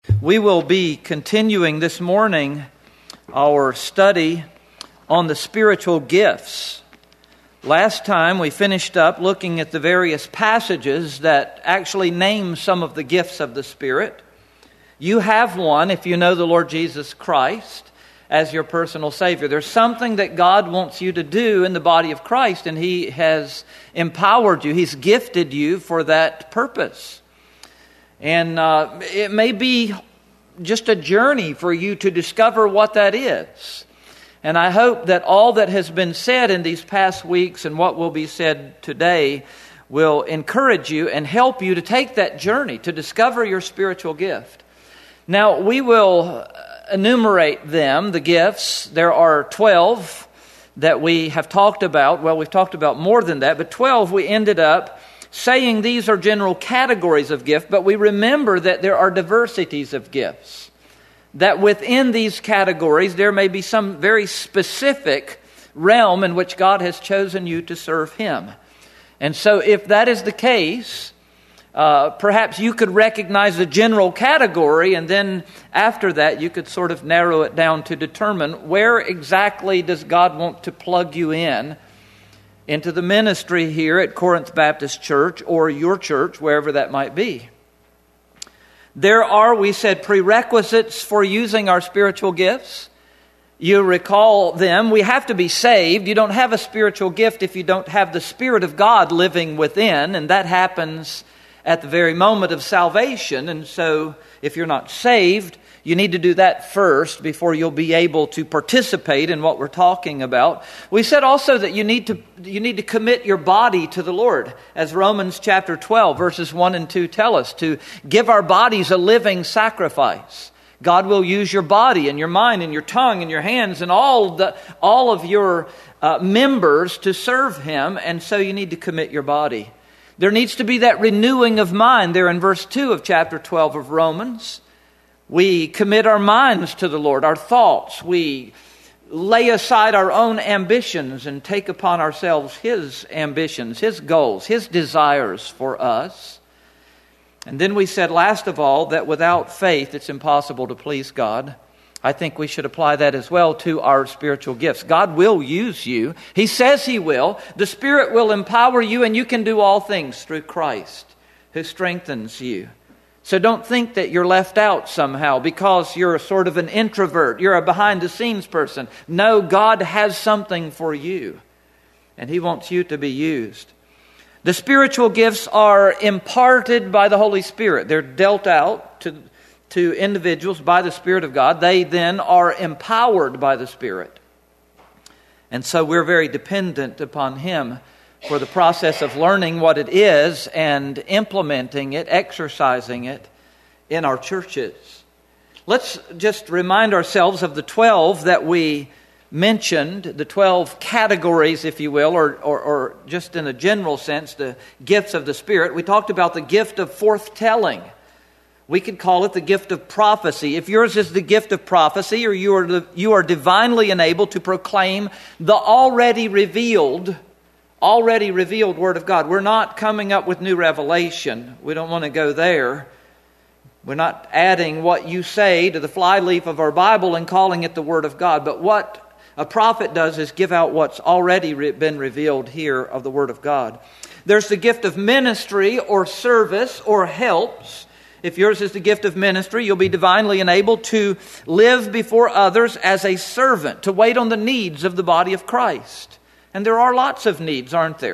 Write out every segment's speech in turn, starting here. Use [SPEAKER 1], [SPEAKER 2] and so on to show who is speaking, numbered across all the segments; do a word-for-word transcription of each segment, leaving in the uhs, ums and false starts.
[SPEAKER 1] We will be continuing this morning our study on the spiritual gifts. Last time we finished up looking at the various passages that actually name some of the gifts of the Spirit. You have one if you know the Lord Jesus Christ as your personal Savior. There's something that God wants you to do in the body of Christ, and He has empowered you. He's gifted you for that purpose. And uh, it may be just a journey for you to discover what that is. And I hope that all that has been said in these past weeks and what will be said today will encourage you and help you to take that journey to discover your spiritual gift. Now, we will enumerate them, the gifts. There are twelve that we have talked about. Well, we've talked about more than that, but twelve we ended up saying these are general categories of gift, but we remember that there are diversities of gifts. That within these categories, there may be some very specific realm in which God has chosen you to serve Him. And so if that is the case, uh, perhaps you could recognize the general category, and then after that you could sort of narrow it down to determine where exactly does God want to plug you in into the ministry here at Corinth Baptist Church or your church, wherever that might be. There are, we said, prerequisites for using our spiritual gifts. You recall them. We have to be saved. You don't have a spiritual gift if you don't have the Spirit of God living within, and that happens at the very moment of salvation. And so if you're not saved, you need to do that first before you'll be able to participate in what we're talking about. We said also that you need to you need to commit your body to the Lord, as Romans chapter twelve, verses one and two tell us, to give our bodies a living sacrifice. God will use your body and your mind and your tongue and your hands and all the all of your uh, members to serve Him, and so you need to commit your body. There needs to be that renewing of mind there in verse two of chapter twelve of Romans. We commit our minds to the Lord, our thoughts. We lay aside our own ambitions and take upon ourselves His ambitions, His goals, His desires for us. And then we said, last of all, that without faith it's impossible to please God. I think we should apply that as well to our spiritual gifts. God will use you. He says He will. The Spirit will empower you, and you can do all things through Christ who strengthens you. So don't think that you're left out somehow because you're sort of an introvert. You're a behind-the-scenes person. No, God has something for you, and He wants you to be used. The spiritual gifts are imparted by the Holy Spirit. They're dealt out to, to individuals by the Spirit of God. They then are empowered by the Spirit. And so we're very dependent upon Him for the process of learning what it is and implementing it, exercising it in our churches. Let's just remind ourselves of the twelve that we mentioned, the twelve categories, if you will, or, or, or just in a general sense, the gifts of the Spirit. We talked about the gift of forthtelling. We could call it the gift of prophecy. If yours is the gift of prophecy, or you are, you are divinely enabled to proclaim the already revealed Already revealed Word of God. We're not coming up with new revelation. We don't want to go there. We're not adding what you say to the flyleaf of our Bible and calling it the Word of God. But what a prophet does is give out what's already been revealed here of the Word of God. There's the gift of ministry or service or helps. If yours is the gift of ministry, you'll be divinely enabled to live before others as a servant, to wait on the needs of the body of Christ. And there are lots of needs, aren't there?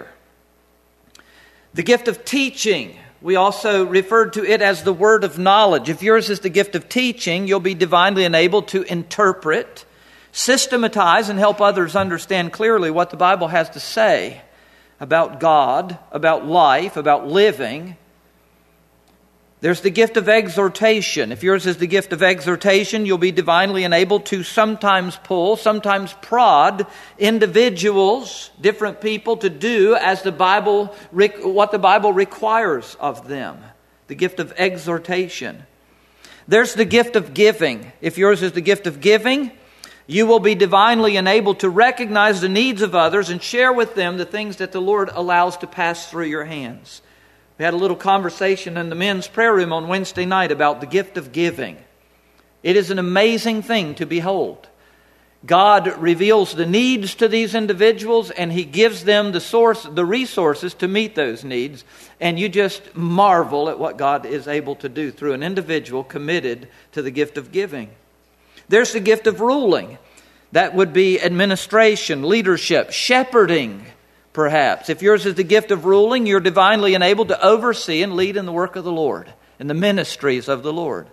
[SPEAKER 1] The gift of teaching. We also referred to it as the word of knowledge. If yours is the gift of teaching, you'll be divinely enabled to interpret, systematize, and help others understand clearly what the Bible has to say about God, about life, about living. There's the gift of exhortation. If yours is the gift of exhortation, you'll be divinely enabled to sometimes pull, sometimes prod individuals, different people, to do as the Bible, what the Bible requires of them. The gift of exhortation. There's the gift of giving. If yours is the gift of giving, you will be divinely enabled to recognize the needs of others and share with them the things that the Lord allows to pass through your hands. We had a little conversation in the men's prayer room on Wednesday night about the gift of giving. It is an amazing thing to behold. God reveals the needs to these individuals, and He gives them the source, the resources to meet those needs. And you just marvel at what God is able to do through an individual committed to the gift of giving. There's the gift of ruling. That would be administration, leadership, shepherding, perhaps. If yours is the gift of ruling, you're divinely enabled to oversee and lead in the work of the Lord, in the ministries of the Lord.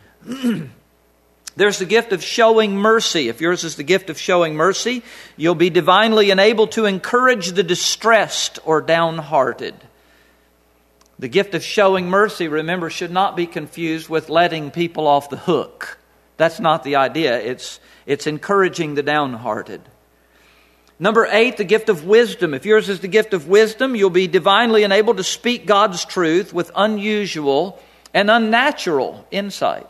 [SPEAKER 1] There's the gift of showing mercy. If yours is the gift of showing mercy, you'll be divinely enabled to encourage the distressed or downhearted. The gift of showing mercy, remember, should not be confused with letting people off the hook. That's not the idea. It's, it's encouraging the downhearted. Number eight, the gift of wisdom. If yours is the gift of wisdom, you'll be divinely enabled to speak God's truth with unusual and unnatural insight.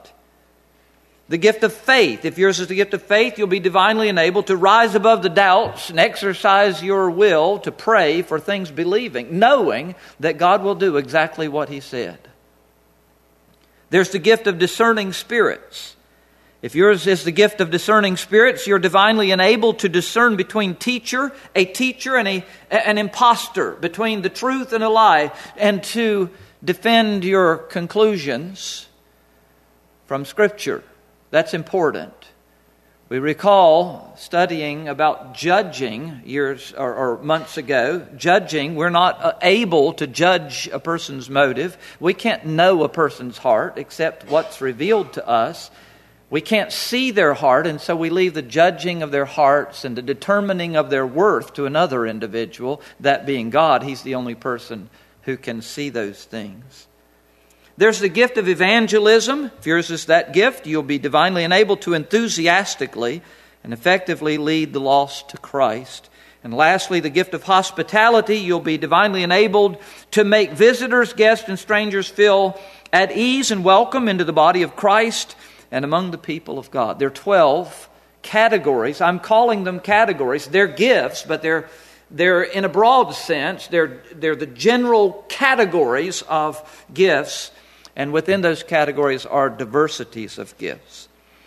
[SPEAKER 1] The gift of faith. If yours is the gift of faith, you'll be divinely enabled to rise above the doubts and exercise your will to pray for things believing, knowing that God will do exactly what He said. There's the gift of discerning spirits. If yours is the gift of discerning spirits, you're divinely enabled to discern between teacher, a teacher, and a, an impostor, between the truth and a lie, and to defend your conclusions from Scripture. That's important. We recall studying about judging years or, or months ago. Judging, we're not able to judge a person's motive. We can't know a person's heart except what's revealed to us. We can't see their heart, and so we leave the judging of their hearts and the determining of their worth to another individual, that being God. He's the only person who can see those things. There's the gift of evangelism. If yours is that gift, you'll be divinely enabled to enthusiastically and effectively lead the lost to Christ. And lastly, the gift of hospitality. You'll be divinely enabled to make visitors, guests, and strangers feel at ease and welcome into the body of Christ and among the people of God. There are twelve categories. I'm calling them categories. They're gifts, but they're they're in a broad sense. They're they're the general categories of gifts. And within those categories are diversities of gifts.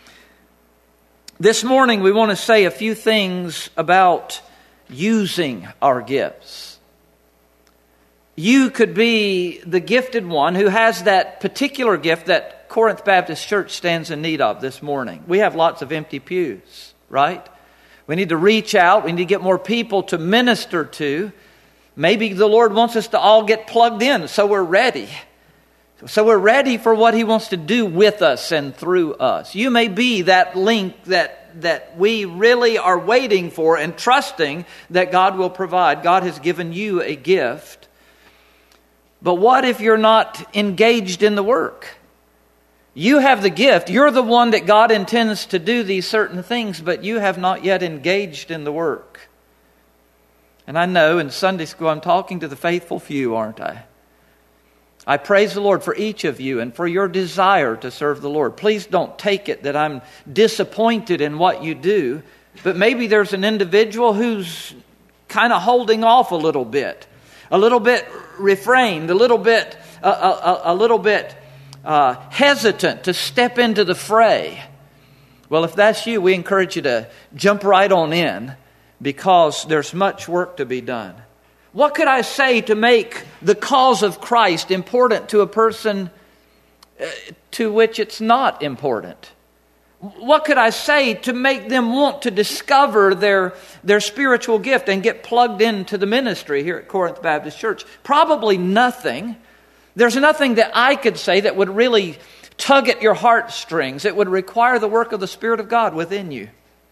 [SPEAKER 1] This morning we want to say a few things about using our gifts. You could be the gifted one who has that particular gift that Corinth Baptist Church stands in need of this morning. We have lots of empty pews, right? We need to reach out. We need to get more people to minister to. Maybe the Lord wants us to all get plugged in so we're ready. So we're ready for what He wants to do with us and through us. You may be that link that, that we really are waiting for and trusting that God will provide. God has given you a gift. But what if you're not engaged in the work? You have the gift. You're the one that God intends to do these certain things, but you have not yet engaged in the work. And I know in Sunday school I'm talking to the faithful few, aren't I? I praise the Lord for each of you and for your desire to serve the Lord. Please don't take it that I'm disappointed in what you do, but maybe there's an individual who's kind of holding off a little bit, a little bit refrained, a little bit, a, a, a little bit uh, hesitant to step into the fray. Well, if that's you, we encourage you to jump right on in because there's much work to be done. What could I say to make the cause of Christ important to a person to which it's not important? What could I say to make them want to discover their, their spiritual gift and get plugged into the ministry here at Corinth Baptist Church? Probably nothing. There's nothing that I could say that would really tug at your heartstrings. It would require the work of the Spirit of God within you.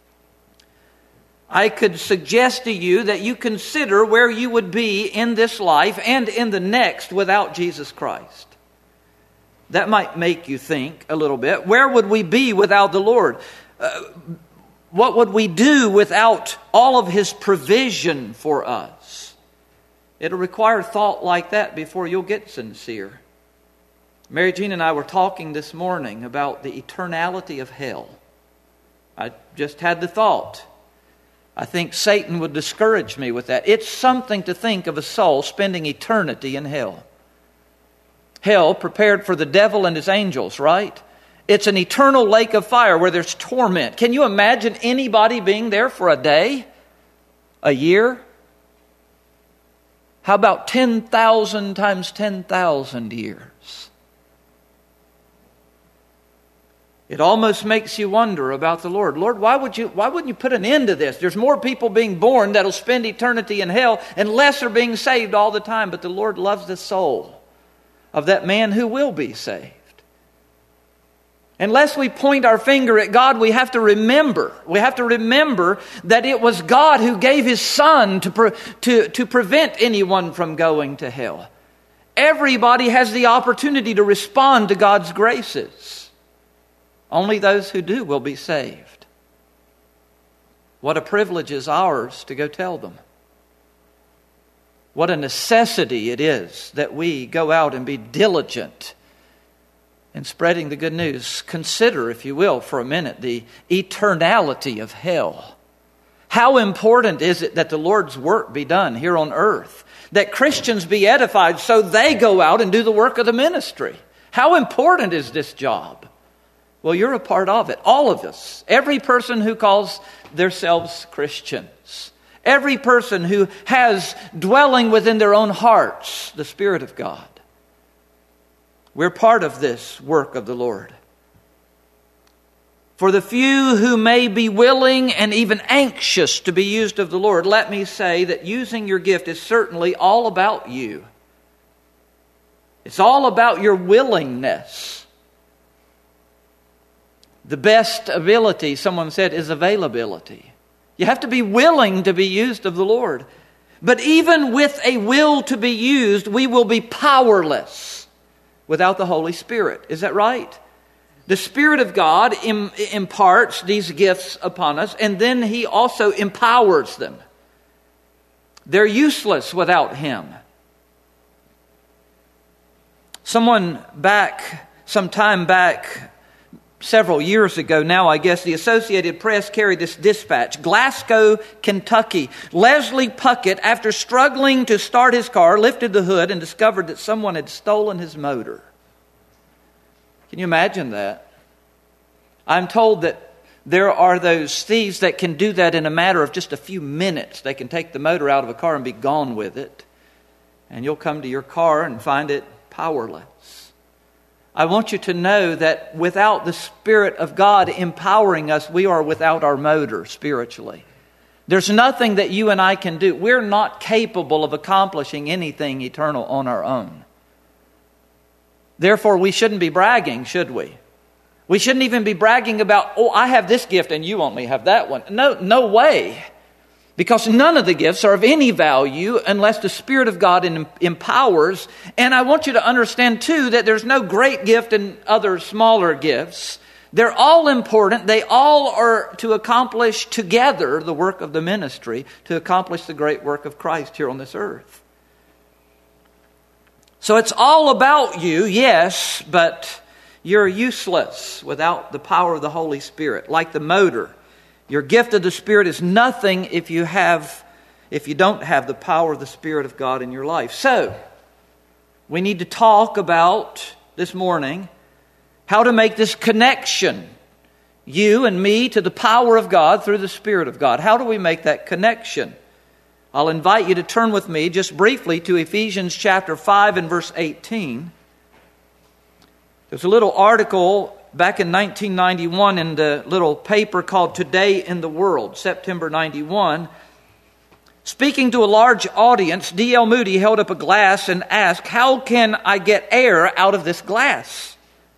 [SPEAKER 1] I could suggest to you that you consider where you would be in this life and in the next without Jesus Christ. That might make you think a little bit. Where would we be without the Lord? Uh, what would we do without all of His provision for us? It'll require thought like that before you'll get sincere. Mary Jean and I were talking this morning about the eternality of hell. I just had the thought. I think Satan would discourage me with that. It's something to think of a soul spending eternity in hell. hell prepared for the devil and his angels, right? It's an eternal lake of fire where there's torment. Can you imagine anybody being there for a day? A year? How about ten thousand times ten thousand years? It almost makes you wonder about the Lord. Lord, why would you, why wouldn't you put an end to this? There's more people being born that'll spend eternity in hell, and less are being saved all the time. But the Lord loves the soul of that man who will be saved. Unless we point our finger at God, we have to remember. We have to remember that it was God who gave His Son to, pre- to, to prevent anyone from going to hell. Everybody has the opportunity to respond to God's graces. Only those who do will be saved. What a privilege is ours to go tell them. What a necessity it is that we go out and be diligent in spreading the good news. Consider, if you will, for a minute, the eternality of hell. How important is it that the Lord's work be done here on earth? That Christians be edified so they go out and do the work of the ministry. How important is this job? Well, you're a part of it. All of us. Every person who calls themselves Christians. Every person who has dwelling within their own hearts the Spirit of God. We're part of this work of the Lord. For the few who may be willing and even anxious to be used of the Lord, let me say that using your gift is certainly all about you. It's all about your willingness. The best ability, someone said, is availability. You have to be willing to be used of the Lord. But even with a will to be used, we will be powerless without the Holy Spirit. Is that right? The Spirit of God im- imparts these gifts upon us, and then He also empowers them. They're useless without Him. Someone back, some time back, several years ago now, I guess, the Associated Press carried this dispatch. Glasgow, Kentucky. Leslie Puckett, after struggling to start his car, lifted the hood and discovered that someone had stolen his motor. Can you imagine that? I'm told that there are those thieves that can do that in a matter of just a few minutes. They can take the motor out of a car and be gone with it. And you'll come to your car and find it powerless. I want you to know that without the Spirit of God empowering us, we are without our motor spiritually. There's nothing that you and I can do. We're not capable of accomplishing anything eternal on our own. Therefore, we shouldn't be bragging, should we? We shouldn't even be bragging about, oh, I have this gift and you only have that one. No, no way. Because none of the gifts are of any value unless the Spirit of God empowers. And I want you to understand, too, that there's no great gift and other smaller gifts. They're all important. They all are to accomplish together the work of the ministry, to accomplish the great work of Christ here on this earth. So it's all about you, yes, but you're useless without the power of the Holy Spirit, like the motor. Your gift of the Spirit is nothing if you have, if you don't have the power of the Spirit of God in your life. So, we need to talk about this morning how to make this connection, you and me, to the power of God through the Spirit of God. How do we make that connection? I'll invite you to turn with me just briefly to Ephesians chapter five and verse eighteen. There's a little article back in nineteen ninety-one in the little paper called Today in the World, September ninety-one. Speaking to a large audience, D L Moody held up a glass and asked, "How can I get air out of this glass?"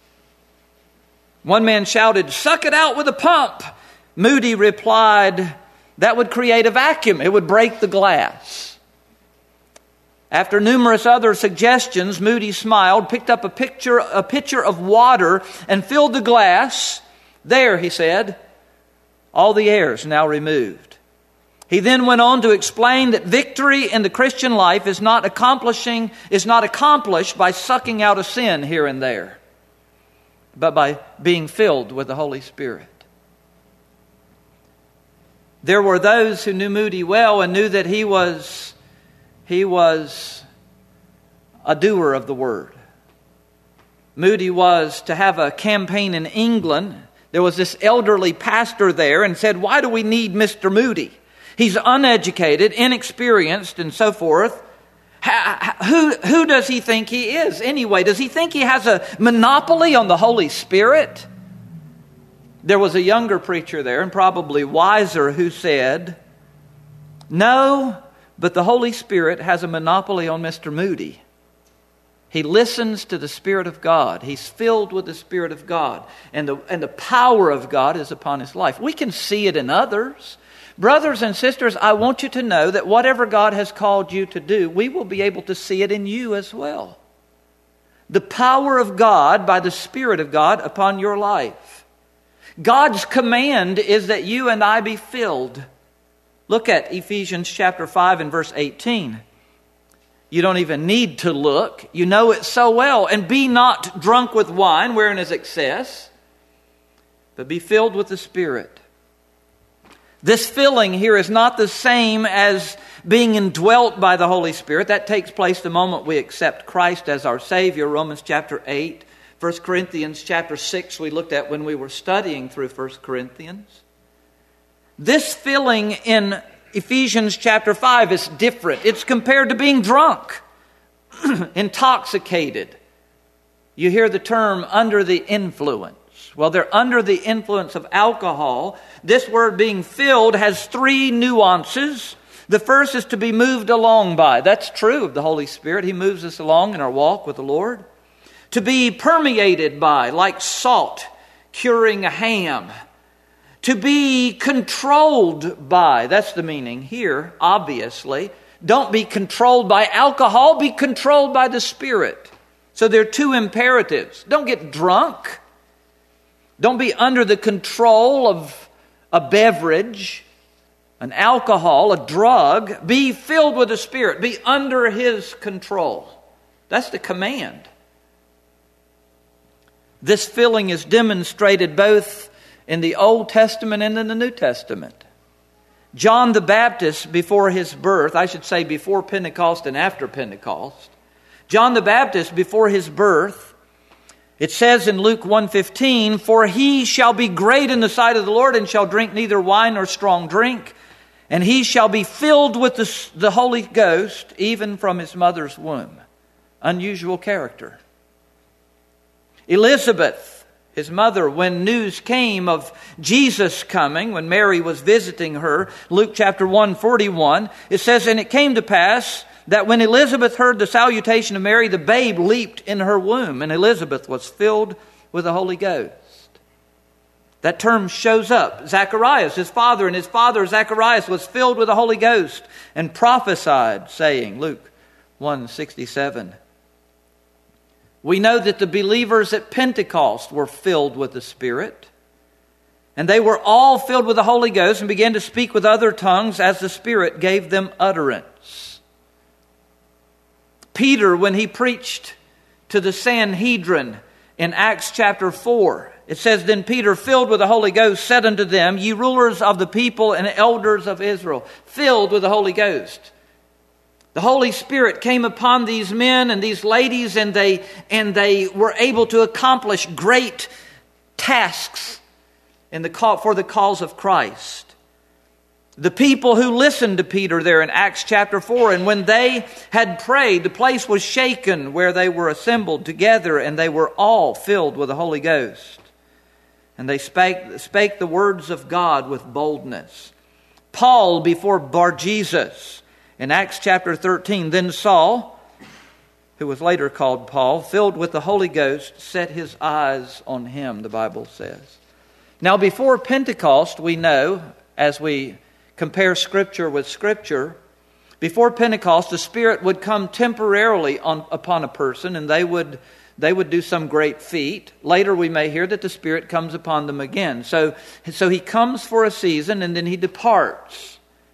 [SPEAKER 1] One man shouted, "Suck it out with a pump." Moody replied, "That would create a vacuum. It would break the glass." After numerous other suggestions, Moody smiled, picked up a picture, a pitcher of water, and filled the glass. "There," he said, "all the air is now removed." He then went on to explain that victory in the Christian life is not accomplishing, is not accomplished by sucking out a sin here and there, but by being filled with the Holy Spirit. There were those who knew Moody well and knew that he was He was a doer of the word. Moody was to have a campaign in England. There was this elderly pastor there and said, why do we need Mister Moody? He's uneducated, inexperienced, and so forth. Who, who does he think he is anyway? Does he think he has a monopoly on the Holy Spirit? There was a younger preacher there, and probably wiser, who said, no, but the Holy Spirit has a monopoly on Mister Moody. He listens to the Spirit of God. He's filled with the Spirit of God. And the, and the power of God is upon his life. We can see it in others. Brothers and sisters, I want you to know that whatever God has called you to do, we will be able to see it in you as well. The power of God by the Spirit of God upon your life. God's command is that you and I be filled. Look at Ephesians chapter five and verse eighteen. You don't even need to look. You know it so well. And be not drunk with wine, wherein is excess, but be filled with the Spirit. This filling here is not the same as being indwelt by the Holy Spirit. That takes place the moment we accept Christ as our Savior. Romans chapter eight, First Corinthians chapter six we looked at when we were studying through First Corinthians. This filling in Ephesians chapter five is different. It's compared to being drunk, intoxicated. You hear the term under the influence. Well, they're under the influence of alcohol. This word being filled has three nuances. The first is to be moved along by. That's true of the Holy Spirit. He moves us along in our walk with the Lord. To be permeated by, like salt curing a ham. To be controlled by. That's the meaning here, obviously. Don't be controlled by alcohol. Be controlled by the Spirit. So there are two imperatives. Don't get drunk. Don't be under the control of a beverage, an alcohol, a drug. Be filled with the Spirit. Be under His control. That's the command. This filling is demonstrated both in the Old Testament and in the New Testament. John the Baptist, before his birth, I should say before Pentecost and after Pentecost. John the Baptist, before his birth, it says in Luke one fifteen, for he shall be great in the sight of the Lord and shall drink neither wine nor strong drink. And he shall be filled with the, the Holy Ghost even from his mother's womb. Unusual character. Elizabeth, his mother, when news came of Jesus coming, when Mary was visiting her, Luke chapter one forty-one, it says, and it came to pass that when Elizabeth heard the salutation of Mary, the babe leaped in her womb, and Elizabeth was filled with the Holy Ghost. That term shows up. Zacharias, his father, and his father Zacharias was filled with the Holy Ghost and prophesied, saying, Luke one sixty-seven. We know that the believers at Pentecost were filled with the Spirit. And they were all filled with the Holy Ghost and began to speak with other tongues as the Spirit gave them utterance. Peter, when he preached to the Sanhedrin in Acts chapter four, it says, then Peter, filled with the Holy Ghost, said unto them, ye rulers of the people and elders of Israel, filled with the Holy Ghost. The Holy Spirit came upon these men and these ladies, and they and they were able to accomplish great tasks in the call, for the cause of Christ. The people who listened to Peter there in Acts chapter four, and when they had prayed, the place was shaken where they were assembled together, and they were all filled with the Holy Ghost. And they spake, spake the words of God with boldness. Paul before Bar-Jesus, in Acts chapter thirteen, then Saul, who was later called Paul, filled with the Holy Ghost, set his eyes on him, the Bible says. Now before Pentecost, we know, as we compare Scripture with Scripture, before Pentecost, the Spirit would come temporarily on, upon a person, and they would they would do some great feat. Later we may hear that the Spirit comes upon them again. So, so He comes for a season, and then He departs.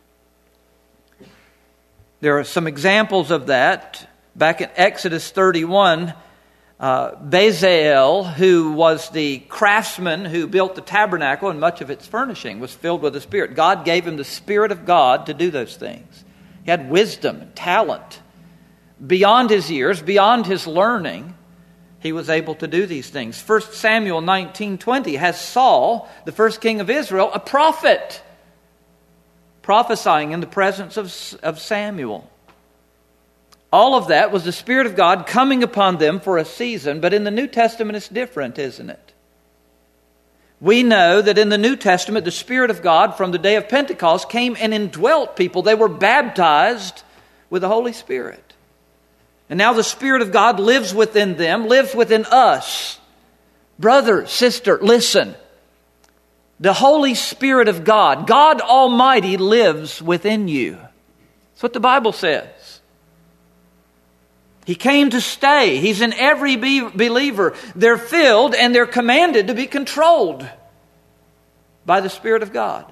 [SPEAKER 1] There are some examples of that. Back in Exodus thirty-one, uh, Bezalel, who was the craftsman who built the tabernacle and much of its furnishing, was filled with the Spirit. God gave him the Spirit of God to do those things. He had wisdom and talent beyond his years, beyond his learning. he was able to do these things. First Samuel nineteen twenty has Saul, the first king of Israel, a prophet, prophesying in the presence of, of Samuel. All of that was the Spirit of God coming upon them for a season, but in the New Testament it's different, isn't it? We know that in the New Testament, the Spirit of God from the day of Pentecost came and indwelt people. They were baptized with the Holy Spirit. And now the Spirit of God lives within them, lives within us. Brother, sister, listen. The Holy Spirit of God, God Almighty, lives within you. That's what the Bible says. He came to stay. He's in every be- believer. They're filled and they're commanded to be controlled by the Spirit of God.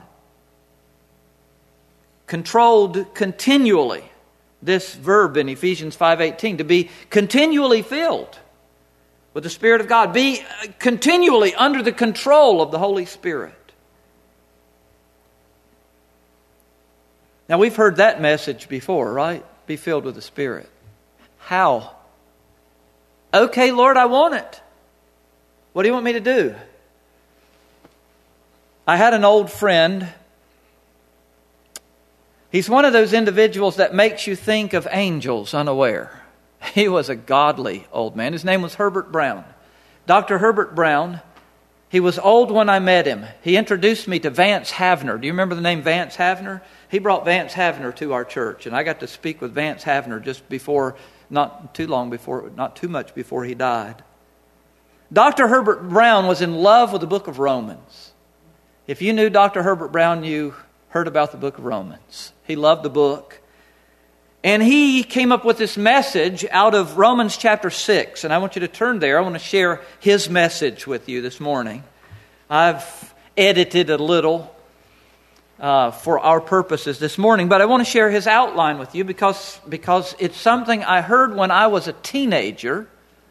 [SPEAKER 1] Controlled continually. This verb in Ephesians five eighteen, to be continually filled with the Spirit of God. Be continually under the control of the Holy Spirit. Now we've heard that message before, right? Be filled with the Spirit. How? Okay, Lord, I want it. What do you want me to do? I had an old friend. He's one of those individuals that makes you think of angels unaware. He was a godly old man. His name was Herbert Brown. Doctor Herbert Brown. He was old when I met him. He introduced me to Vance Havner. Do you remember the name Vance Havner? He brought Vance Havner to our church, and I got to speak with Vance Havner just before, not too long before, not too much before he died. Doctor Herbert Brown was in love with the book of Romans. If you knew Doctor Herbert Brown, you heard about the book of Romans. He loved the book. And he came up with this message out of Romans chapter six. And I want you to turn there. I want to share his message with you this morning. I've edited a little uh, for our purposes this morning. But I want to share his outline with you because, because it's something I heard when I was a teenager.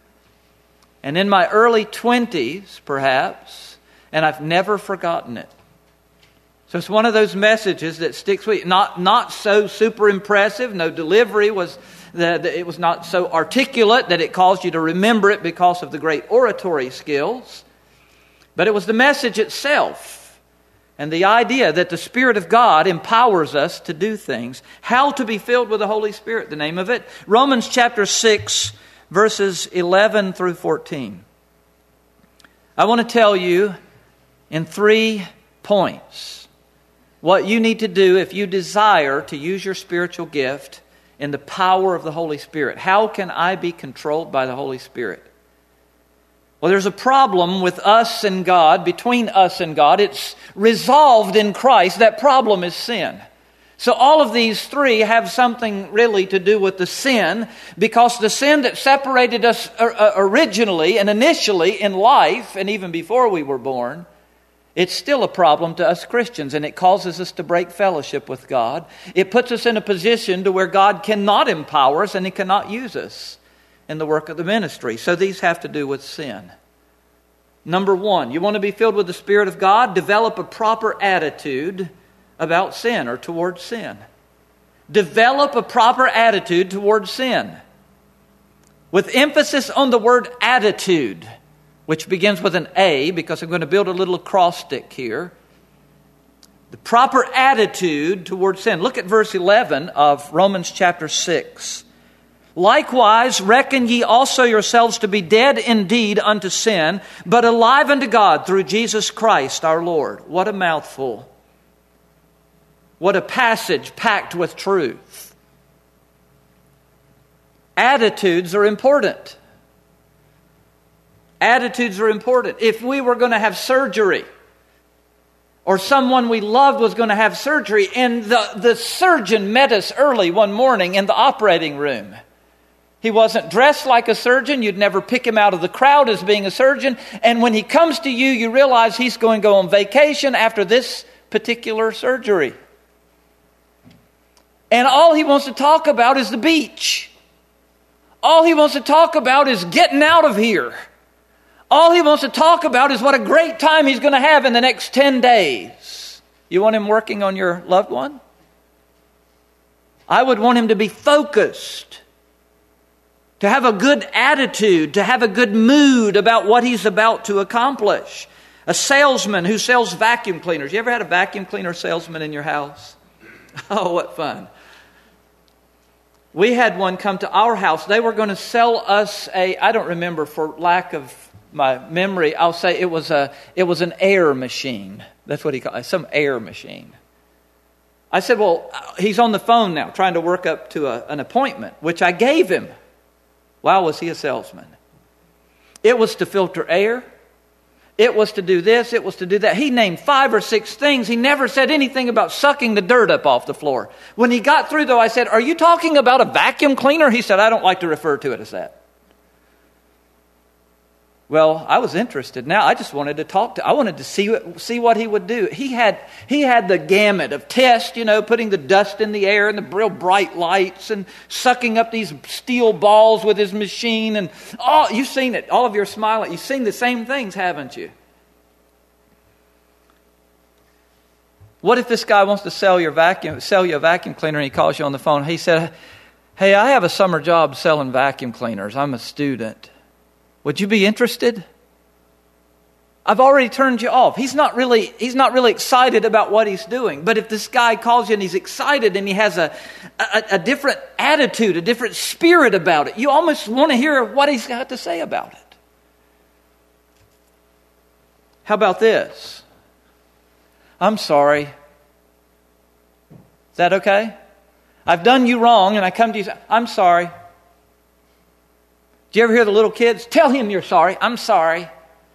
[SPEAKER 1] And in my early twenties, perhaps. And I've never forgotten it. So it's one of those messages that sticks with you. Not, not so super impressive. No delivery was, the, the, it was not so articulate that it caused you to remember it because of the great oratory skills. But it was the message itself. And the idea that the Spirit of God empowers us to do things. How to be filled with the Holy Spirit, the name of it. Romans chapter six, verses eleven through fourteen. I want to tell you in three points what you need to do if you desire to use your spiritual gift in the power of the Holy Spirit. How can I be controlled by the Holy Spirit? Well, there's a problem with us and God, between us and God. It's resolved in Christ. That problem is sin. So all of these three have something really to do with the sin, because the sin that separated us originally and initially in life, and even before we were born, it's still a problem to us Christians, and it causes us to break fellowship with God. It puts us in a position to where God cannot empower us and He cannot use us in the work of the ministry. So these have to do with sin. Number one, you want to be filled with the Spirit of God? Develop a proper attitude about sin or towards sin. Develop a proper attitude towards sin. With emphasis on the word attitude, which begins with an A, because I'm going to build a little acrostic here. The proper attitude toward sin. Look at verse eleven of Romans chapter six. Likewise, reckon ye also yourselves to be dead indeed unto sin, but alive unto God through Jesus Christ our Lord. What a mouthful. What a passage packed with truth. Attitudes are important. Attitudes are important. If we were going to have surgery, or someone we loved was going to have surgery, and the, the surgeon met us early one morning in the operating room. He wasn't dressed like a surgeon. You'd never pick him out of the crowd as being a surgeon. And when he comes to you, you realize he's going to go on vacation after this particular surgery. And all he wants to talk about is the beach. All he wants to talk about is getting out of here. All he wants to talk about is what a great time he's going to have in the next ten days. You want him working on your loved one? I would want him to be focused. to have a good attitude, to have a good mood about what he's about to accomplish. A salesman who sells vacuum cleaners. You ever had a vacuum cleaner salesman in your house? Oh, what fun. We had one come to our house. They were going to sell us a, I don't remember for lack of my memory, I'll say it was a, it was an air machine. That's what he called it, some air machine. I said, well, he's on the phone now trying to work up to a, an appointment, which I gave him. Wow, was he a salesman. It was to filter air. It was to do this. It was to do that. He named five or six things. He never said anything about sucking the dirt up off the floor. When he got through, though, I said, are you talking about a vacuum cleaner? He said, I don't like to refer to it as that. Well, I was interested. Now I just wanted to talk to, I wanted to see what, see what he would do. He had, he had the gamut of tests, you know, putting the dust in the air and the real bright lights and sucking up these steel balls with his machine. And oh, you've seen it. All of you are smiling. You've seen the same things, haven't you? What if this guy wants to sell your vacuum, sell you a vacuum cleaner and he calls you on the phone? He said, hey, I have a summer job selling vacuum cleaners. I'm a student. Would you be interested? I've already turned you off. He's not really, he's not really excited about what he's doing. But if this guy calls you and he's excited and he has a, a, a different attitude, a different spirit about it, you almost want to hear what he's got to say about it. How about this? I'm sorry. Is that okay? I've done you wrong and I come to you and say, I'm sorry. Do you ever hear the little kids? Tell him you're sorry. I'm sorry.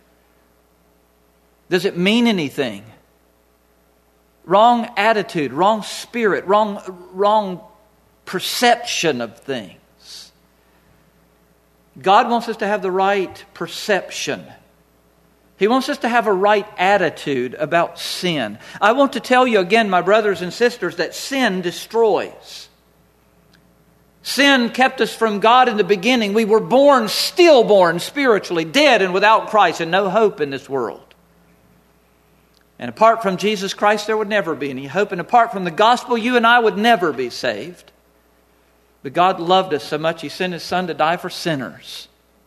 [SPEAKER 1] Does it mean anything? Wrong attitude, wrong spirit, wrong, wrong perception of things. God wants us to have the right perception. He wants us to have a right attitude about sin. I want to tell you again, my brothers and sisters, that sin destroys. Sin kept us from God in the beginning. We were born, stillborn, spiritually, dead and without Christ and no hope in this world. And apart from Jesus Christ, there would never be any hope. And apart from the gospel, you and I would never be saved. But God loved us so much, He sent His Son to die for sinners.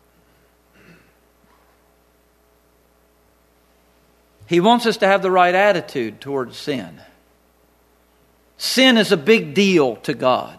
[SPEAKER 1] He wants us to have the right attitude towards sin. Sin is a big deal to God.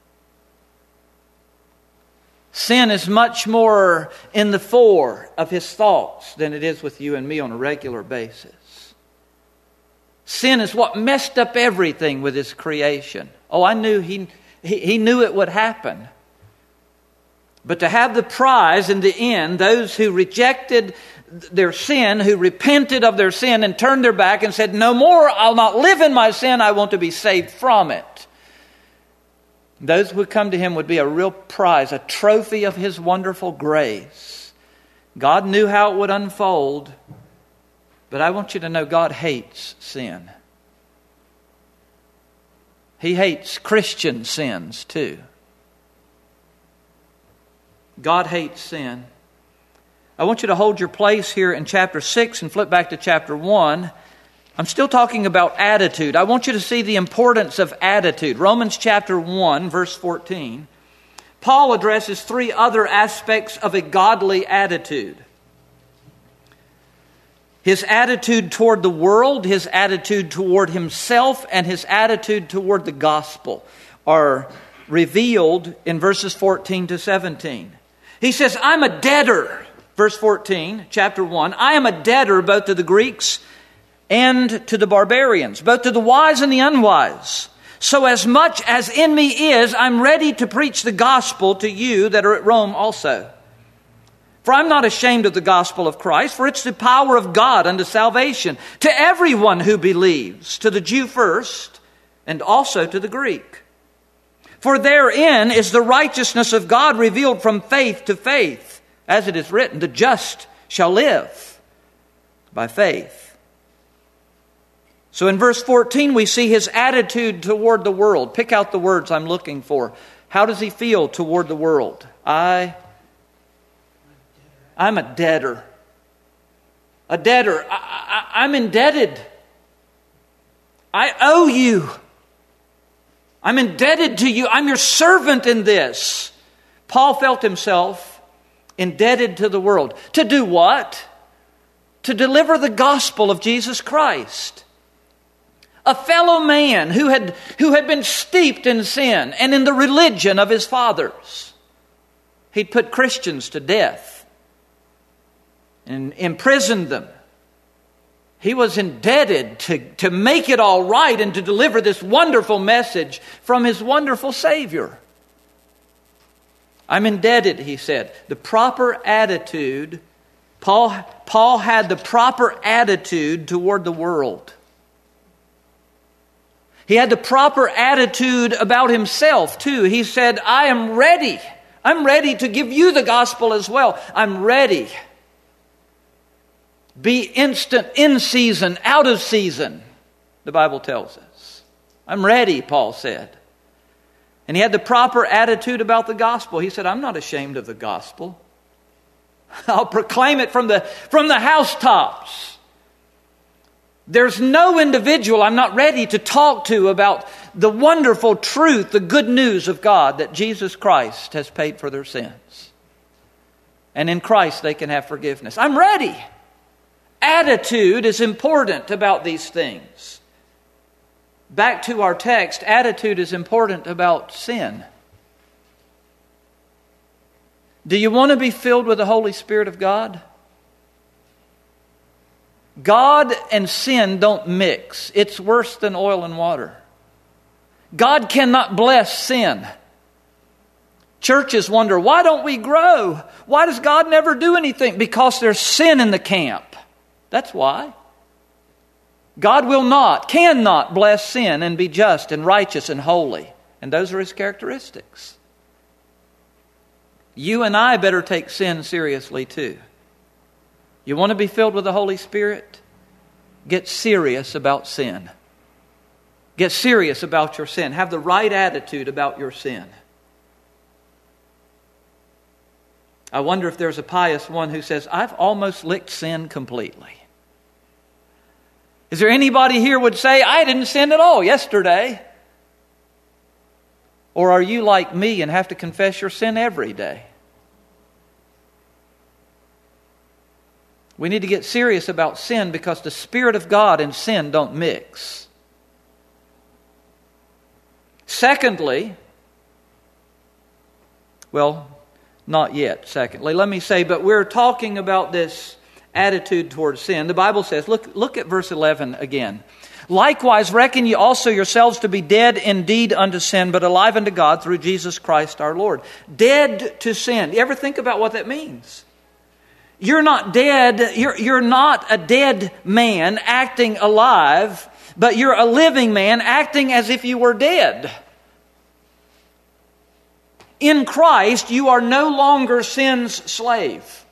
[SPEAKER 1] Sin is much more in the fore of His thoughts than it is with you and me on a regular basis. Sin is what messed up everything with His creation. Oh, I knew He, he, he knew it would happen. But to have the prize in the end, those who rejected their sin, who repented of their sin and turned their back and said, no more, I'll not live in my sin, I want to be saved from it. Those who would come to Him would be a real prize, a trophy of His wonderful grace. God knew how it would unfold, but I want you to know God hates sin. He hates Christian sins too. God hates sin. I want you to hold your place here in chapter six and flip back to chapter one. I'm still talking about attitude. I want you to see the importance of attitude. Romans chapter one, verse fourteen. Paul addresses three other aspects of a godly attitude. His attitude toward the world, his attitude toward himself, and his attitude toward the gospel are revealed in verses fourteen to seventeen. He says, I'm a debtor, verse fourteen, chapter one. I am a debtor both to the Greeks and to the barbarians, both to the wise and the unwise. So as much as in me is, I'm ready to preach the gospel to you that are at Rome also. For I'm not ashamed of the gospel of Christ, for it's the power of God unto salvation to everyone who believes, to the Jew first, and also to the Greek. For therein is the righteousness of God revealed from faith to faith, as it is written, the just shall live by faith. So in verse fourteen, we see his attitude toward the world. Pick out the words I'm looking for. How does he feel toward the world? I, I'm a debtor. A debtor. I, I, I'm indebted. I owe you. I'm indebted to you. I'm your servant in this. Paul felt himself indebted to the world. To do what? To deliver the gospel of Jesus Christ. A fellow man who had, who had been steeped in sin and in the religion of his fathers. He'd put Christians to death and imprisoned them. He was indebted to, to make it all right and to deliver this wonderful message from his wonderful Savior. I'm indebted, he said. The proper attitude, Paul, Paul had the proper attitude toward the world. He had the proper attitude about himself too. He said, I am ready. I'm ready to give you the gospel as well. I'm ready. Be instant, in season, out of season, the Bible tells us. I'm ready, Paul said. And he had the proper attitude about the gospel. He said, I'm not ashamed of the gospel. I'll proclaim it from the, from the housetops. There's no individual I'm not ready to talk to about the wonderful truth, the good news of God, that Jesus Christ has paid for their sins. And in Christ they can have forgiveness. I'm ready. Attitude is important about these things. Back to our text, attitude is important about sin. Do you want to be filled with the Holy Spirit of God? God and sin don't mix. It's worse than oil and water. God cannot bless sin. Churches wonder, why don't we grow? Why does God never do anything? Because there's sin in the camp. That's why. God will not, cannot bless sin and be just and righteous and holy. And those are His characteristics. You and I better take sin seriously too. You want to be filled with the Holy Spirit? Get serious about sin. Get serious about your sin. Have the right attitude about your sin. I wonder if there's a pious one who says, I've almost licked sin completely. Is there anybody here would say, I didn't sin at all yesterday? Or are you like me and have to confess your sin every day? We need to get serious about sin because the Spirit of God and sin don't mix. Secondly, well, not yet, secondly, let me say, but we're talking about this attitude towards sin. The Bible says, look, look at verse eleven again. Likewise, reckon ye also yourselves to be dead indeed unto sin, but alive unto God through Jesus Christ our Lord. Dead to sin. You ever think about what that means? You're not dead, you're, you're not a dead man acting alive, but you're a living man acting as if you were dead. In Christ, you are no longer sin's slave.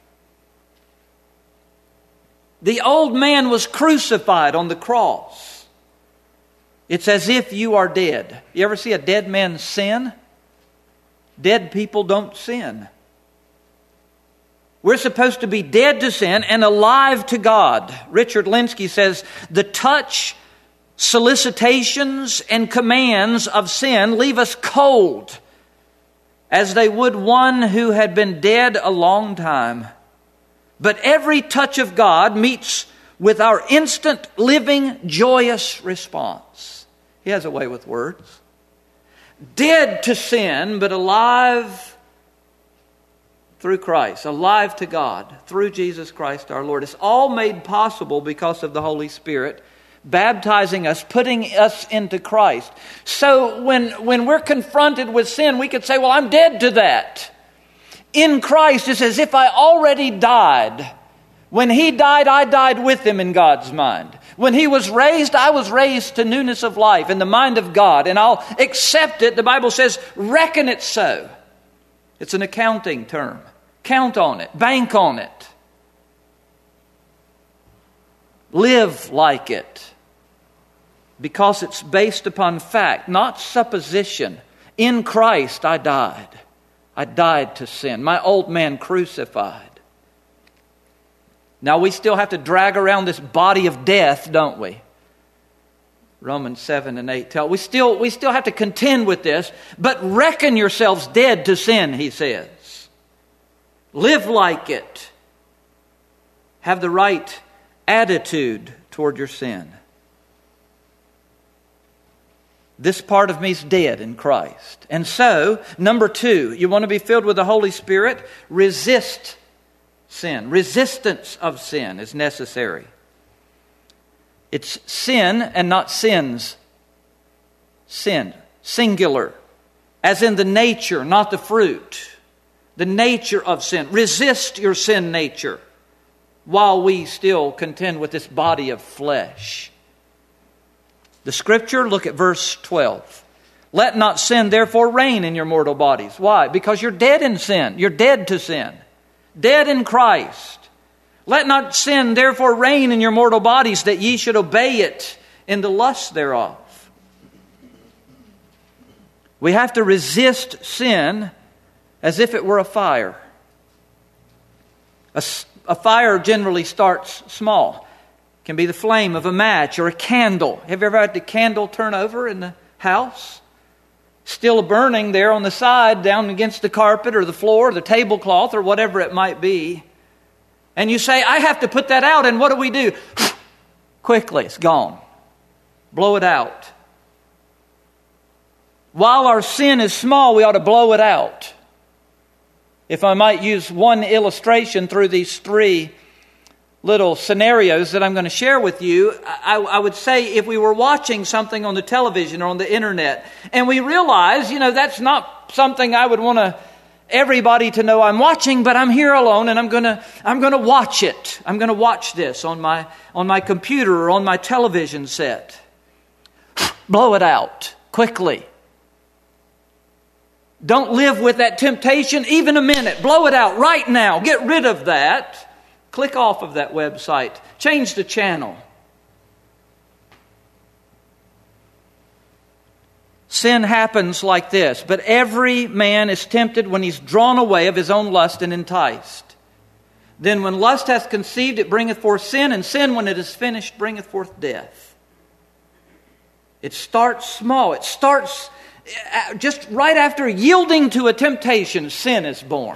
[SPEAKER 1] The old man was crucified on the cross. It's as if you are dead. You ever see a dead man sin? Dead people don't sin. We're supposed to be dead to sin and alive to God. Richard Lenski says, the touch, solicitations, and commands of sin leave us cold, as they would one who had been dead a long time. But every touch of God meets with our instant, living, joyous response. He has a way with words. Dead to sin, but alive through Christ, alive to God, through Jesus Christ our Lord. It's all made possible because of the Holy Spirit, baptizing us, putting us into Christ. So when, when we're confronted with sin, we could say, well, I'm dead to that. In Christ, it's as if I already died. When He died, I died with Him in God's mind. When He was raised, I was raised to newness of life in the mind of God. And I'll accept it. The Bible says, reckon it so. It's an accounting term. Count on it. Bank on it. Live like it. Because it's based upon fact, not supposition. In Christ I died. I died to sin. My old man crucified. Now we still have to drag around this body of death, don't we? Romans seven and eight tell. We still, we still have to contend with this, but reckon yourselves dead to sin, he says. Live like it. Have the right attitude toward your sin. This part of me is dead in Christ. And so, number two, you want to be filled with the Holy Spirit? Resist sin. Resistance of sin is necessary. It's sin and not sins. Sin. Singular. As in the nature, not the fruit. The nature of sin. Resist your sin nature while we still contend with this body of flesh. The Scripture, look at verse twelve. Let not sin therefore reign in your mortal bodies. Why? Because you're dead in sin. You're dead to sin. Dead in Christ. Let not sin therefore reign in your mortal bodies, that ye should obey it in the lust thereof. We have to resist sin as if it were a fire. A, a fire generally starts small. It can be the flame of a match or a candle. Have you ever had the candle turn over in the house? Still burning there on the side, down against the carpet or the floor, or the tablecloth, or whatever it might be. And you say, I have to put that out, and what do we do? Quickly, it's gone. Blow it out. While our sin is small, we ought to blow it out. If I might use one illustration through these three little scenarios that I'm going to share with you, I, I would say if we were watching something on the television or on the internet, and we realize, you know, that's not something I would want to everybody to know I'm watching, but I'm here alone and I'm going to I'm going to watch it. I'm going to watch this on my on my computer or on my television set. Blow it out quickly. Don't live with that temptation even a minute. Blow it out right now. Get rid of that. Click off of that website. Change the channel. Sin happens like this, but every man is tempted when he's drawn away of his own lust and enticed. Then when lust hath conceived, it bringeth forth sin, and sin, when it is finished, bringeth forth death. It starts small. It starts just right after yielding to a temptation, sin is born.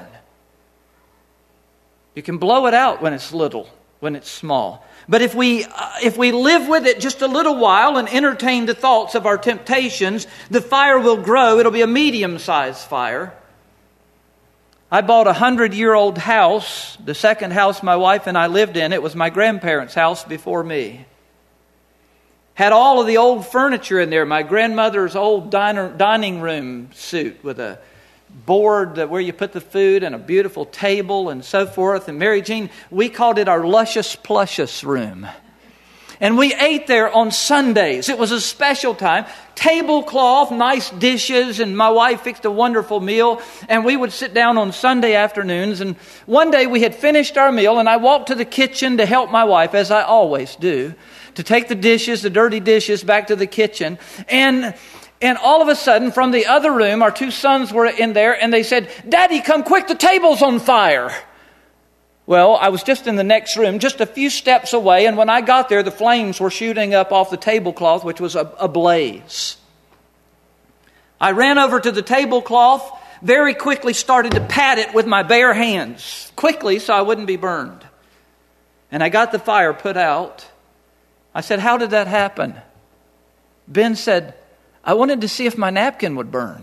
[SPEAKER 1] You can blow it out when it's little, when it's small. But if we uh, if we live with it just a little while and entertain the thoughts of our temptations, the fire will grow. It'll be a medium-sized fire. I bought a hundred-year-old house. The second house my wife and I lived in, it was my grandparents' house before me. Had all of the old furniture in there. My grandmother's old diner, dining room suite with a board that where you put the food and a beautiful table and so forth. And Mary Jean, we called it our luscious pluscious room. And we ate there on Sundays. It was a special time. Tablecloth, nice dishes, and my wife fixed a wonderful meal. And we would sit down on Sunday afternoons. And one day we had finished our meal, and I walked to the kitchen to help my wife, as I always do, to take the dishes, the dirty dishes, back to the kitchen. And and all of a sudden, from the other room, our two sons were in there, and they said, "Daddy, come quick, the table's on fire." Well, I was just in the next room, just a few steps away, and when I got there, the flames were shooting up off the tablecloth, which was ablaze. I ran over to the tablecloth, very quickly started to pat it with my bare hands, quickly so I wouldn't be burned. And I got the fire put out. I said, "How did that happen?" Ben said, "I wanted to see if my napkin would burn."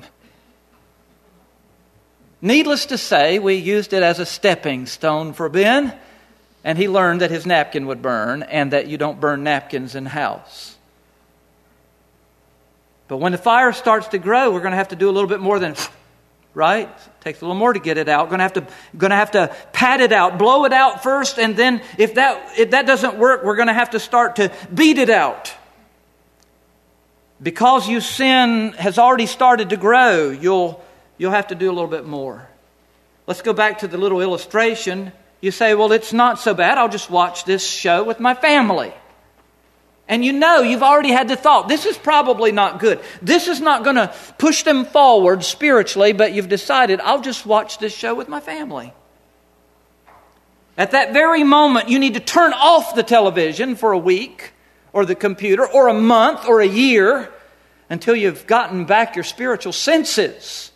[SPEAKER 1] Needless to say, we used it as a stepping stone for Ben, and he learned that his napkin would burn and that you don't burn napkins in house. But when the fire starts to grow, we're going to have to do a little bit more than, right? It takes a little more to get it out. We're going to have to, going to have to pat it out, blow it out first, and then if that if that doesn't work, we're going to have to start to beat it out. Because your sin has already started to grow, you'll you'll have to do a little bit more. Let's go back to the little illustration. You say, "Well, it's not so bad. I'll just watch this show with my family." And you know, you've already had the thought, this is probably not good. This is not going to push them forward spiritually, but you've decided, I'll just watch this show with my family. At that very moment, you need to turn off the television for a week, or the computer or a month or a year until you've gotten back your spiritual senses.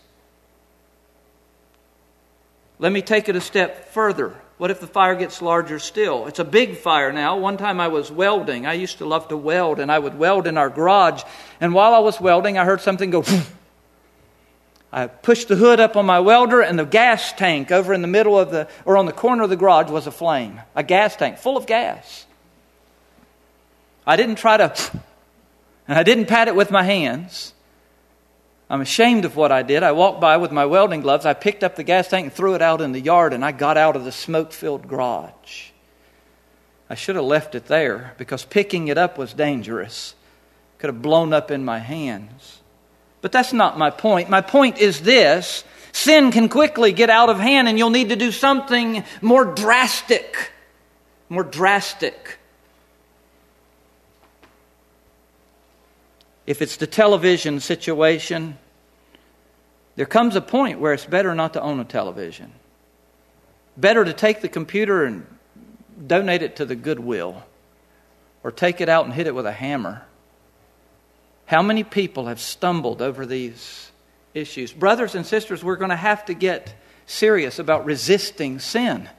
[SPEAKER 1] Let me take it a step further. What if the fire gets larger still? It's a big fire now. One time I was welding. I used to love to weld, and I would weld in our garage. And while I was welding, I heard something go... I pushed the hood up on my welder, and the gas tank over in the middle of the, or on the corner of the garage was aflame. A gas tank full of gas. I didn't try to, and I didn't pat it with my hands. I'm ashamed of what I did. I walked by with my welding gloves. I picked up the gas tank and threw it out in the yard, and I got out of the smoke-filled garage. I should have left it there because picking it up was dangerous. It could have blown up in my hands. But that's not my point. My point is this. Sin can quickly get out of hand, and you'll need to do something more drastic. More drastic. If it's the television situation, there comes a point where it's better not to own a television. Better to take the computer and donate it to the Goodwill, or take it out and hit it with a hammer. How many people have stumbled over these issues? Brothers and sisters, we're going to have to get serious about resisting sin.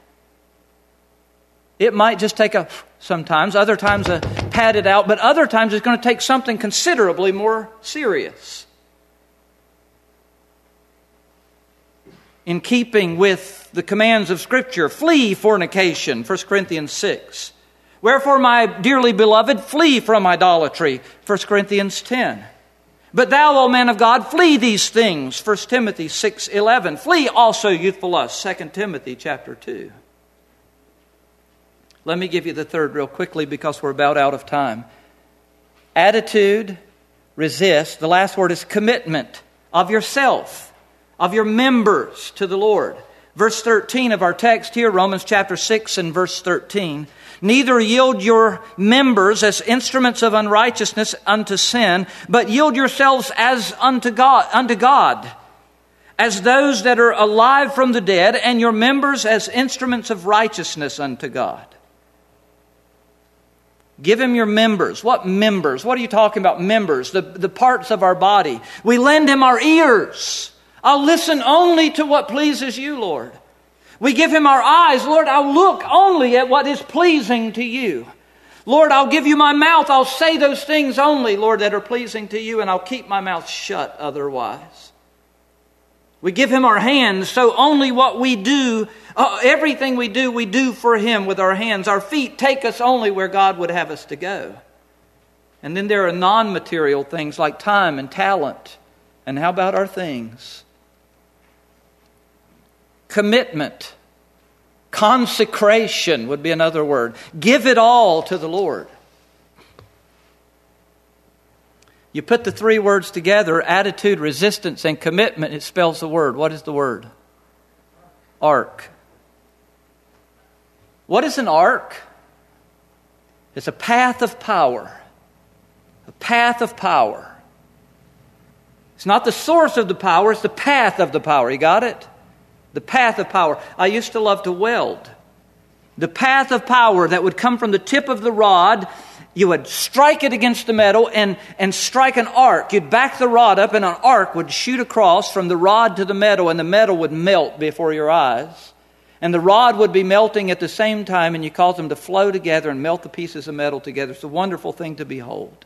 [SPEAKER 1] It might just take a sometimes, other times a pat it out, but other times it's going to take something considerably more serious. In keeping with the commands of Scripture, flee fornication, First Corinthians six. Wherefore, my dearly beloved, flee from idolatry, First Corinthians ten. But thou, O man of God, flee these things, First Timothy six eleven. Flee also youthful lust, Second Timothy chapter two. Let me give you the third real quickly because we're about out of time. Attitude, resist. The last word is commitment of yourself, of your members to the Lord. Verse thirteen of our text here, Romans chapter six and verse thirteen. Neither yield your members as instruments of unrighteousness unto sin, but yield yourselves as unto God, unto God, as those that are alive from the dead, and your members as instruments of righteousness unto God. Give Him your members. What members? What are you talking about, members? The, the parts of our body. We lend Him our ears. I'll listen only to what pleases you, Lord. We give Him our eyes. Lord, I'll look only at what is pleasing to you. Lord, I'll give you my mouth. I'll say those things only, Lord, that are pleasing to you, and I'll keep my mouth shut otherwise. We give Him our hands, so only what we do, uh, everything we do, we do for Him with our hands. Our feet take us only where God would have us to go. And then there are non-material things like time and talent. And how about our things? Commitment, consecration would be another word. Give it all to the Lord. You put the three words together, attitude, resistance, and commitment, it spells the word. What is the word? Ark. What is an ark? It's a path of power. A path of power. It's not the source of the power, it's the path of the power. You got it? The path of power. I used to love to weld. The path of power that would come from the tip of the rod, you would strike it against the metal and, and strike an arc. You'd back the rod up and an arc would shoot across from the rod to the metal, and the metal would melt before your eyes. And the rod would be melting at the same time, and you cause them to flow together and melt the pieces of metal together. It's a wonderful thing to behold.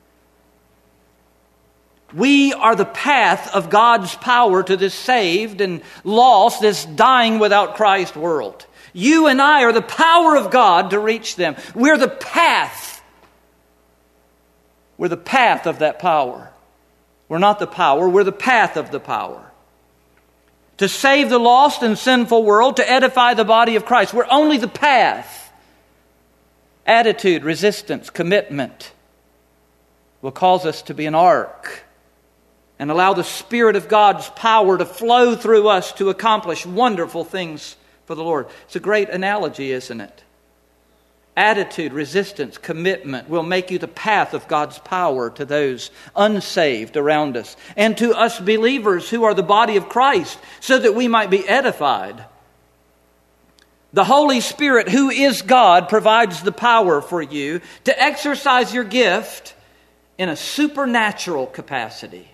[SPEAKER 1] We are the path of God's power to this saved and lost, this dying without Christ world. You and I are the power of God to reach them. We're the path. We're the path of that power. We're not the power, we're the path of the power. To save the lost and sinful world, to edify the body of Christ. We're only the path. Attitude, resistance, commitment will cause us to be an ark and allow the Spirit of God's power to flow through us to accomplish wonderful things for the Lord. It's a great analogy, isn't it? Attitude, resistance, commitment will make you the path of God's power to those unsaved around us and to us believers who are the body of Christ, so that we might be edified. The Holy Spirit, who is God, provides the power for you to exercise your gift in a supernatural capacity.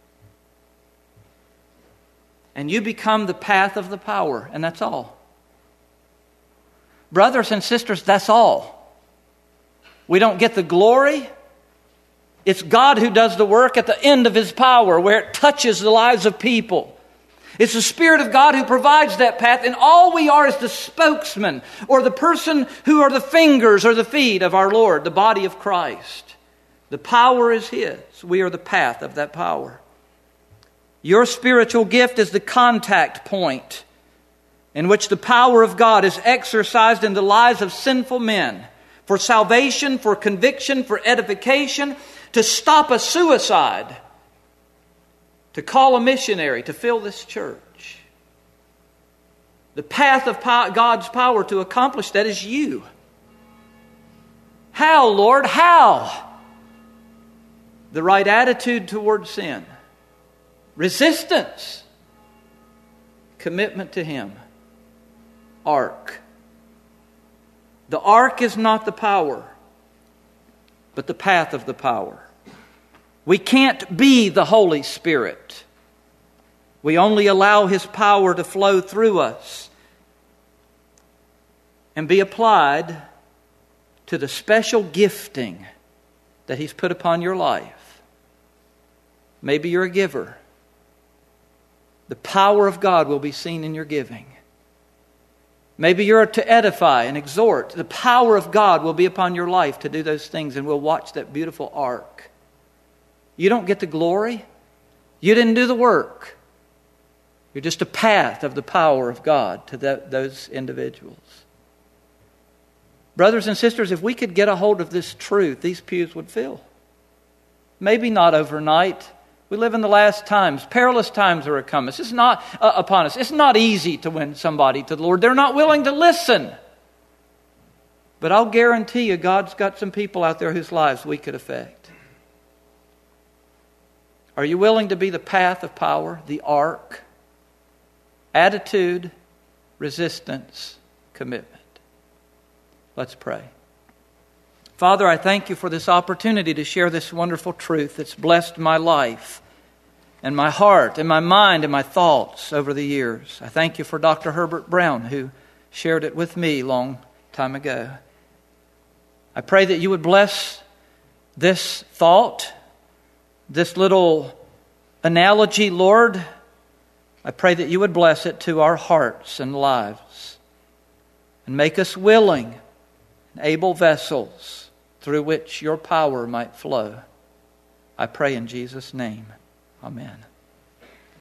[SPEAKER 1] And you become the path of the power, and that's all. Brothers and sisters, that's all. We don't get the glory. It's God who does the work at the end of His power, where it touches the lives of people. It's the Spirit of God who provides that path, and all we are is the spokesman, or the person who are the fingers or the feet of our Lord, the body of Christ. The power is His. We are the path of that power. Your spiritual gift is the contact point in which the power of God is exercised in the lives of sinful men for salvation, for conviction, for edification, to stop a suicide, to call a missionary, to fill this church. The path of God's power to accomplish that is you. How, Lord? How? The right attitude toward sin. Resistance. Commitment to Him. Ark. The ark is not the power, but the path of the power. We can't be the Holy Spirit. We only allow His power to flow through us and be applied to the special gifting that He's put upon your life. Maybe you're a giver. The power of God will be seen in your giving. Maybe you're to edify and exhort. The power of God will be upon your life to do those things, and we'll watch that beautiful ark. You don't get the glory. You didn't do the work. You're just a path of the power of God to that, those individuals. Brothers and sisters, if we could get a hold of this truth, these pews would fill. Maybe not overnight. We live in the last times. Perilous times are upon us. It's not uh, upon us. It's not easy to win somebody to the Lord. They're not willing to listen. But I'll guarantee you, God's got some people out there whose lives we could affect. Are you willing to be the path of power, the ark? Attitude, resistance, commitment. Let's pray. Father, I thank You for this opportunity to share this wonderful truth that's blessed my life and my heart and my mind and my thoughts over the years. I thank You for Doctor Herbert Brown, who shared it with me a long time ago. I pray that You would bless this thought, this little analogy, Lord. I pray that You would bless it to our hearts and lives and make us willing and able vessels through which Your power might flow. I pray in Jesus' name. Amen.